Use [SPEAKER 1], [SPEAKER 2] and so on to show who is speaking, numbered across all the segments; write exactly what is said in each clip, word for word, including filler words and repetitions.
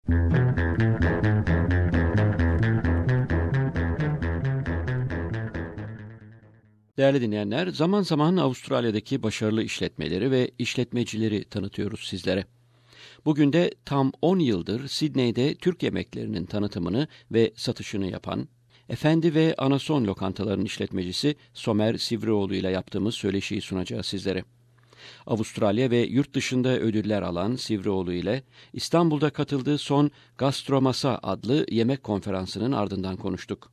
[SPEAKER 1] Değerli dinleyenler, zaman zaman Avustralya'daki başarılı işletmeleri ve işletmecileri tanıtıyoruz sizlere. Bugün de tam on yıldır Sydney'de Türk yemeklerinin tanıtımını ve satışını yapan, Efendi ve Anason lokantalarının işletmecisi Somer Sivrioğlu ile yaptığımız söyleşiyi sunacağız sizlere. Avustralya ve yurt dışında ödüller alan Sivrioğlu ile İstanbul'da katıldığı son Gastromasa adlı yemek konferansının ardından konuştuk.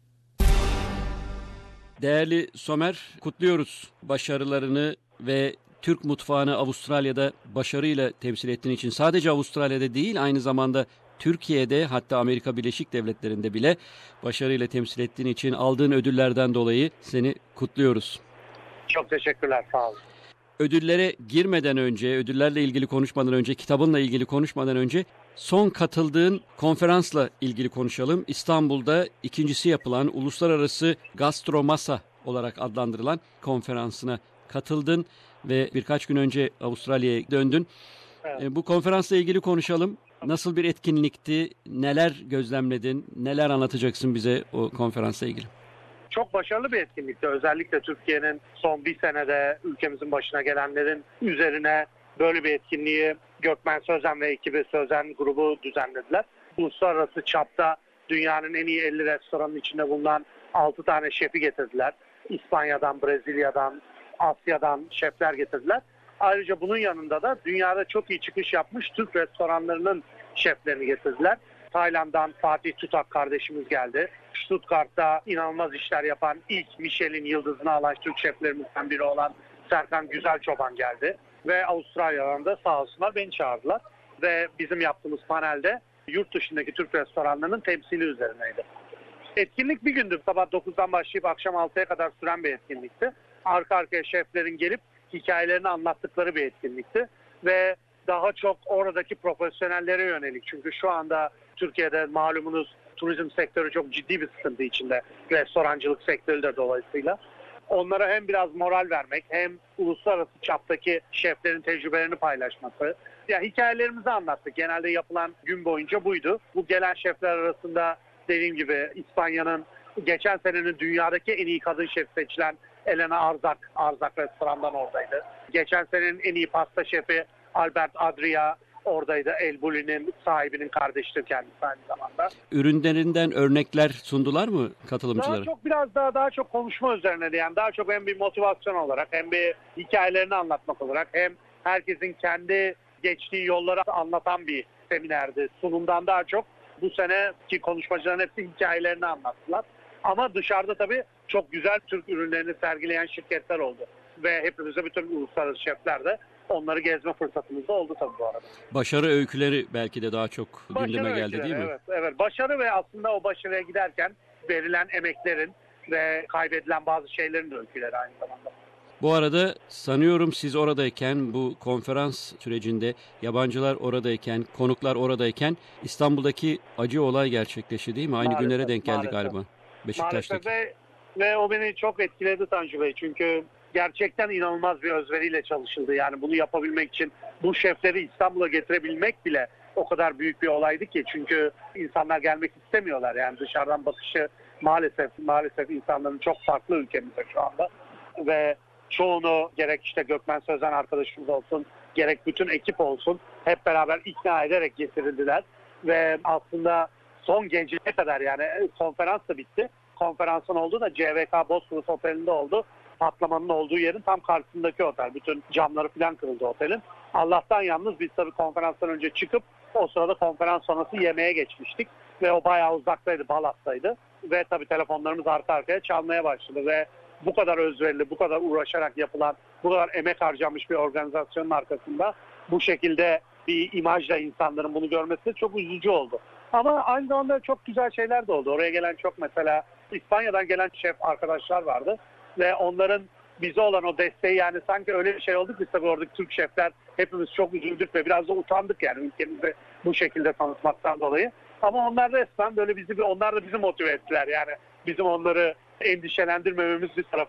[SPEAKER 1] Değerli Somer, kutluyoruz başarılarını ve Türk mutfağını Avustralya'da başarıyla temsil ettiğin için. Sadece Avustralya'da değil, aynı zamanda Türkiye'de, hatta Amerika Birleşik Devletleri'nde bile başarıyla temsil ettiğin için aldığın ödüllerden dolayı seni kutluyoruz.
[SPEAKER 2] Çok teşekkürler, sağ olun.
[SPEAKER 1] Ödüllere girmeden önce, ödüllerle ilgili konuşmadan önce, kitabınla ilgili konuşmadan önce son katıldığın konferansla ilgili konuşalım. İstanbul'da ikincisi yapılan Uluslararası Gastromasa olarak adlandırılan konferansına katıldın ve birkaç gün önce Avustralya'ya döndün. Evet. Bu konferansla ilgili konuşalım. Nasıl bir etkinlikti? Neler gözlemledin? Neler anlatacaksın bize o konferansla ilgili?
[SPEAKER 2] Çok başarılı bir etkinlikti. Özellikle Türkiye'nin son bir senede ülkemizin başına gelenlerin üzerine böyle bir etkinliği Gökmen Sözen ve ekibi Sözen grubu düzenlediler. Uluslararası çapta dünyanın en iyi elli restoranın içinde bulunan altı tane şefi getirdiler. İspanya'dan, Brezilya'dan, Asya'dan şefler getirdiler. Ayrıca bunun yanında da dünyada çok iyi çıkış yapmış Türk restoranlarının şeflerini getirdiler. Tayland'dan Fatih Tutak kardeşimiz geldi. Stuttgart'ta inanılmaz işler yapan ilk Michelin yıldızını alan Türk şeflerimizden biri olan Serkan Güzelçoban geldi. Ve Avustralya'dan da sağ olsunlar beni çağırdılar. Ve bizim yaptığımız panelde yurt dışındaki Türk restoranlarının temsili üzerineydi. Etkinlik bir gündür. Sabah dokuzdan başlayıp akşam altıya kadar süren bir etkinlikti. Arka arkaya şeflerin gelip hikayelerini anlattıkları bir etkinlikti. Ve daha çok oradaki profesyonellere yönelik. Çünkü şu anda Türkiye'de malumunuz turizm sektörü çok ciddi bir sıkıntı içinde. Restorancılık sektörü de dolayısıyla. Onlara hem biraz moral vermek hem uluslararası çaptaki şeflerin tecrübelerini paylaşması. Ya hikayelerimizi anlattık. Genelde yapılan gün boyunca buydu. Bu gelen şefler arasında dediğim gibi İspanya'nın geçen senenin dünyadaki en iyi kadın şef seçilen Elena Arzak, Arzak restorandan oradaydı. Geçen senenin en iyi pasta şefi Albert Adria oradaydı. El Bulli'nin sahibinin kardeşidir kendisi aynı zamanda.
[SPEAKER 1] Ürünlerinden örnekler sundular mı katılımcılara?
[SPEAKER 2] Daha çok biraz daha daha çok konuşma üzerine, yani daha çok hem bir motivasyon olarak hem bir hikayelerini anlatmak olarak hem herkesin kendi geçtiği yolları anlatan bir seminerdi. Sunumdan daha çok bu seneki konuşmacıların hepsi hikayelerini anlattılar. Ama dışarıda tabii çok güzel Türk ürünlerini sergileyen şirketler oldu. Ve hepimize bütün uluslararası şefler de onları gezme fırsatımız da oldu tabii bu arada.
[SPEAKER 1] Başarı öyküleri belki de daha çok
[SPEAKER 2] başarı
[SPEAKER 1] gündeme geldi
[SPEAKER 2] öyküleri,
[SPEAKER 1] değil mi?
[SPEAKER 2] Evet, evet. Başarı ve aslında o başarıya giderken verilen emeklerin ve kaybedilen bazı şeylerin de öyküleri aynı zamanda.
[SPEAKER 1] Bu arada sanıyorum siz oradayken, bu konferans sürecinde yabancılar oradayken, konuklar oradayken İstanbul'daki acı olay gerçekleşti değil mi? Aynı maalesef, günlere denk geldi maalesef. Galiba. Beşiktaş'taki.
[SPEAKER 2] Maalesef ve, ve o beni çok etkiledi Tanju Bey. Çünkü gerçekten inanılmaz bir özveriyle çalışıldı. Yani bunu yapabilmek için bu şefleri İstanbul'a getirebilmek bile o kadar büyük bir olaydı ki. Çünkü insanlar gelmek istemiyorlar. Yani dışarıdan bakışı maalesef maalesef insanların çok farklı ülkemizde şu anda. Ve çoğunu gerek işte Gökmen Sözen arkadaşımız olsun, gerek bütün ekip olsun hep beraber ikna ederek getirildiler. Ve aslında son geceye kadar, yani konferans da bitti. Konferansın olduğu da C V K Bosphorus Oteli'nde oldu. Patlamanın olduğu yerin tam karşısındaki otel. Bütün camları falan kırıldı otelin. Allah'tan yalnız biz tabii konferanstan önce çıkıp o sırada konferans sonrası yemeğe geçmiştik. Ve o bayağı uzaktaydı, Balat'taydı. Ve tabii telefonlarımız arka arkaya çalmaya başladı. Ve bu kadar özverili, bu kadar uğraşarak yapılan, bu kadar emek harcanmış bir organizasyonun arkasında bu şekilde bir imajla insanların bunu görmesi de çok üzücü oldu. Ama aynı zamanda çok güzel şeyler de oldu. Oraya gelen çok, mesela İspanya'dan gelen şef arkadaşlar vardı. Ve onların bize olan o desteği, yani sanki öyle bir şey oldu ki tabii oradaki Türk şefler hepimiz çok üzüldük ve biraz da utandık yani ülkemizi bu şekilde tanıtmaktan dolayı. Ama onlar resmen böyle bizi, onlar da bizi motive ettiler. Yani bizim onları endişelendirmememiz bir tarafa.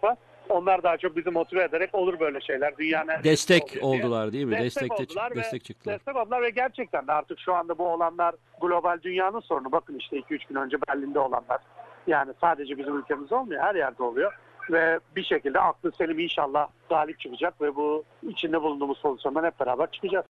[SPEAKER 2] onlar daha çok bizi motive ederek olur böyle şeyler. Dünyanın
[SPEAKER 1] destek oldular değil mi?
[SPEAKER 2] Destek,
[SPEAKER 1] Destek,
[SPEAKER 2] oldular
[SPEAKER 1] de,
[SPEAKER 2] ve,
[SPEAKER 1] destek çıktılar.
[SPEAKER 2] Destek oldular ve gerçekten de artık şu anda bu olanlar global dünyanın sorunu. Bakın işte iki üç gün önce Berlin'de olanlar. Yani sadece bizim ülkemizde olmuyor, her yerde oluyor. Ve bir şekilde aklı selim inşallah galip çıkacak ve bu içinde bulunduğumuz pozisyondan hep beraber çıkacağız.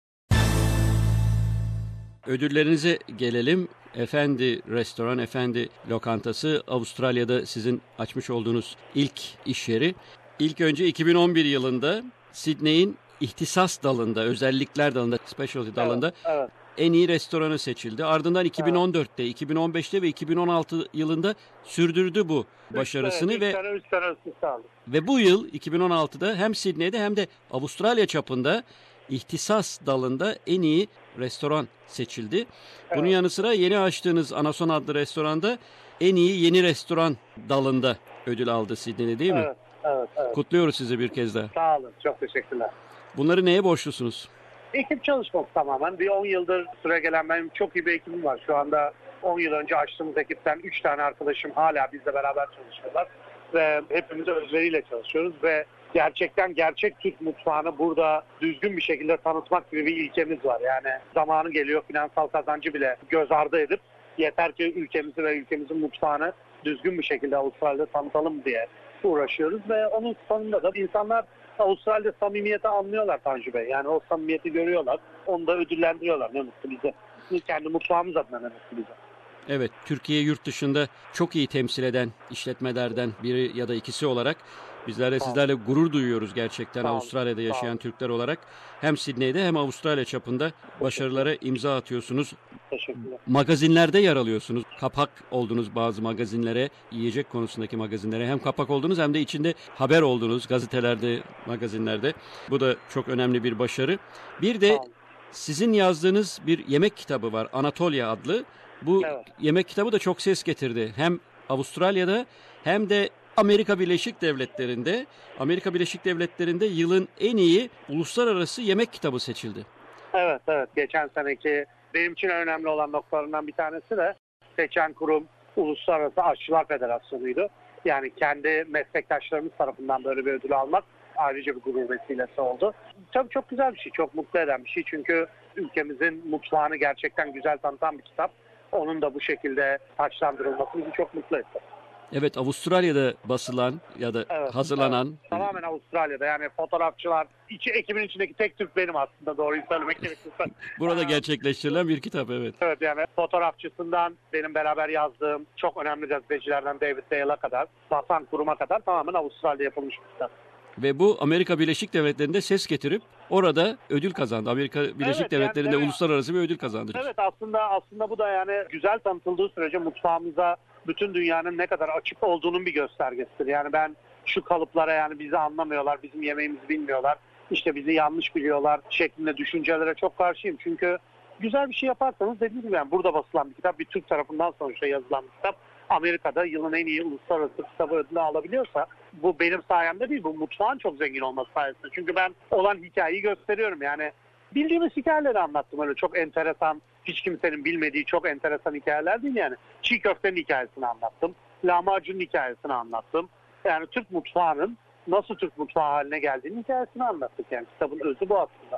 [SPEAKER 1] Ödüllerinize gelelim. Efendi Restoran, Efendi Lokantası Avustralya'da sizin açmış olduğunuz ilk iş yeri. İlk önce iki bin on bir yılında Sydney'in ihtisas dalında, özellikler dalında, specialty dalında
[SPEAKER 2] Evet, evet.
[SPEAKER 1] en iyi restoranı seçildi. Ardından iki bin on dörtte, iki bin on beşte ve iki bin on altı yılında sürdürdü bu başarısını
[SPEAKER 2] üç
[SPEAKER 1] ve
[SPEAKER 2] sene, üç sene üst üste aldı.
[SPEAKER 1] ve bu yıl iki bin on altıda hem Sydney'de hem de Avustralya çapında ihtisas dalında en iyi restoran seçildi. Bunun
[SPEAKER 2] Evet.
[SPEAKER 1] yanı sıra yeni açtığınız Anason adlı restoranda en iyi yeni restoran dalında ödül aldı Sydney'de değil mi?
[SPEAKER 2] Evet, evet, evet.
[SPEAKER 1] Kutluyoruz sizi bir kez daha.
[SPEAKER 2] Sağ olun, çok teşekkürler.
[SPEAKER 1] Bunları neye borçlusunuz?
[SPEAKER 2] Ekip çalışması tamamen. Bir on yıldır süre gelen benim çok iyi bir ekibim var. Şu anda on yıl önce açtığımız ekipten üç tane arkadaşım hala bizle beraber çalışıyorlar. Ve hepimiz özveriyle çalışıyoruz ve gerçekten gerçek Türk mutfağını burada düzgün bir şekilde tanıtmak gibi bir ilkemiz var. Yani zamanı geliyor finansal kazancı bile göz ardı edip yeter ki ülkemizi ve ülkemizin mutfağını düzgün bir şekilde Avustralya'da tanıtalım diye uğraşıyoruz ve onun sonunda da insanlar Avustralya samimiyeti anlıyorlar Tanju Bey. Yani o samimiyeti görüyorlar. Onu da ödüllendiriyorlar. Ne mutlu bize. Kendi mutfağımız adına ne mutlu bize.
[SPEAKER 1] Evet, Türkiye yurt dışında çok iyi temsil eden işletmelerden biri ya da ikisi olarak bizler de sizlerle gurur duyuyoruz gerçekten
[SPEAKER 2] Sağ olun.
[SPEAKER 1] Avustralya'da yaşayan
[SPEAKER 2] Sağ olun.
[SPEAKER 1] Türkler olarak. Hem Sydney'de hem Avustralya çapında başarılara imza atıyorsunuz.
[SPEAKER 2] Teşekkürler.
[SPEAKER 1] Magazinlerde yer alıyorsunuz. Kapak oldunuz bazı magazinlere, yiyecek konusundaki magazinlere. Hem kapak oldunuz hem de içinde haber oldunuz gazetelerde, magazinlerde. Bu da çok önemli bir başarı. Bir de
[SPEAKER 2] Sağ olun.
[SPEAKER 1] sizin yazdığınız bir yemek kitabı var, Anatolia adlı. Bu
[SPEAKER 2] Evet.
[SPEAKER 1] yemek kitabı da çok ses getirdi. Hem Avustralya'da hem de Amerika Birleşik Devletleri'nde. Amerika Birleşik Devletleri'nde yılın en iyi uluslararası yemek kitabı seçildi.
[SPEAKER 2] Evet, evet. Geçen seneki benim için önemli olan noktalarından bir tanesi de seçen kurum Uluslararası Aşçılar Federasyonu'ydu. Yani kendi meslektaşlarımız tarafından böyle bir ödül almak ayrıca bir gurur vesilesi oldu. Tabii çok güzel bir şey, çok mutlu eden bir şey. Çünkü ülkemizin mutfağını gerçekten güzel tanıtan bir kitap. Onun da bu şekilde taçlandırılması bizi çok mutlu etti.
[SPEAKER 1] Evet, Avustralya'da basılan ya da
[SPEAKER 2] Evet,
[SPEAKER 1] hazırlanan...
[SPEAKER 2] evet. Tamamen Avustralya'da, yani fotoğrafçılar, içi, ekibin içindeki tek Türk benim aslında, doğruyu söylemek gerekirse.
[SPEAKER 1] Burada gerçekleştirilen bir kitap, evet.
[SPEAKER 2] Evet, yani fotoğrafçısından benim beraber yazdığım çok önemli gazetecilerden David Dale'a kadar, basan kuruma kadar tamamen Avustralya yapılmış bir kitap.
[SPEAKER 1] Ve bu Amerika Birleşik Devletleri'nde ses getirip orada ödül kazandı. Amerika Birleşik
[SPEAKER 2] Evet,
[SPEAKER 1] Devletleri'nde
[SPEAKER 2] yani,
[SPEAKER 1] uluslararası bir ödül kazandı.
[SPEAKER 2] Evet, aslında aslında bu da yani güzel tanıtıldığı sürece mutfağımıza bütün dünyanın ne kadar açık olduğunun bir göstergesidir. Yani ben şu kalıplara, yani bizi anlamıyorlar, bizim yemeğimizi bilmiyorlar, işte bizi yanlış biliyorlar şeklinde düşüncelere çok karşıyım. Çünkü güzel bir şey yaparsanız, dediğim gibi yani burada basılan bir kitap, bir Türk tarafından sonuçta yazılan bir kitap, Amerika'da yılın en iyi uluslararası kitabı ödülü alabiliyorsa bu benim sayemde değil, bu mutfağın çok zengin olması sayesinde. Çünkü ben olan hikayeyi gösteriyorum. Yani bildiğimiz hikayeleri anlattım, öyle çok enteresan, hiç kimsenin bilmediği çok enteresan hikayeler değil yani. Çiğ köftenin hikayesini anlattım, lahmacunun hikayesini anlattım. Yani Türk mutfağının nasıl Türk mutfağı haline geldiğini hikayesini anlattık. Yani kitabın özü bu aslında.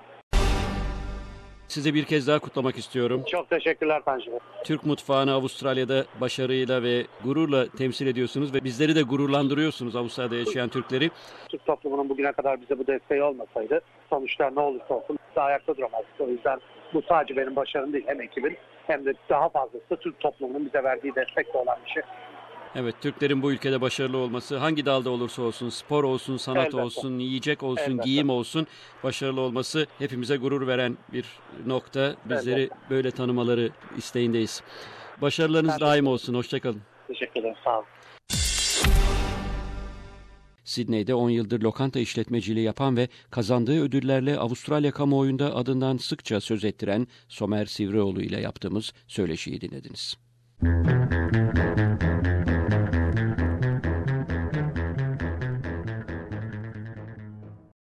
[SPEAKER 1] Size bir kez daha kutlamak istiyorum.
[SPEAKER 2] Çok teşekkürler Tanju Bey.
[SPEAKER 1] Türk mutfağını Avustralya'da başarıyla ve gururla temsil ediyorsunuz ve bizleri de gururlandırıyorsunuz, Avustralya'da yaşayan Türkleri.
[SPEAKER 2] Türk toplumunun bugüne kadar bize bu desteği olmasaydı sonuçta ne olursa olsun biz de ayakta duramazdık. O yüzden bu sadece benim başarım değil, hem ekibin hem de daha fazlası Türk toplumunun bize verdiği destekle olan bir şey.
[SPEAKER 1] Evet, Türklerin bu ülkede başarılı olması, hangi dalda olursa olsun, spor olsun, sanat
[SPEAKER 2] Elbette.
[SPEAKER 1] olsun, yiyecek olsun,
[SPEAKER 2] Elbette.
[SPEAKER 1] giyim olsun, başarılı olması hepimize gurur veren bir nokta. Bizleri
[SPEAKER 2] Elbette.
[SPEAKER 1] böyle tanımaları isteğindeyiz. Başarılarınız
[SPEAKER 2] Ben
[SPEAKER 1] daim olsun, hoşçakalın.
[SPEAKER 2] Teşekkür ederim, sağ olun.
[SPEAKER 1] Sydney'de on yıldır lokanta işletmeciliği yapan ve kazandığı ödüllerle Avustralya kamuoyunda adından sıkça söz ettiren Somer Sivrioğlu ile yaptığımız söyleşiyi dinlediniz.